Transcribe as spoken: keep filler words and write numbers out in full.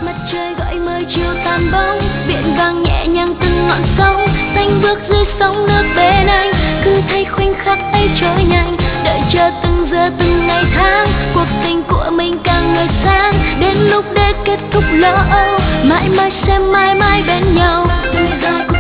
Mặt trời gọi mời chiều tàn bóng, biển vàng nhẹ nhàng từng ngọn sóng, xanh bước dưới sóng nước bên anh. Cứ thấy khoảnh khắc ấy trôi nhanh, đợi chờ từng giờ từng ngày tháng. Cuộc tình của mình càng ngày sáng, đến lúc để kết thúc lo âu, mãi mãi sẽ mãi mãi bên nhau. Từng giờ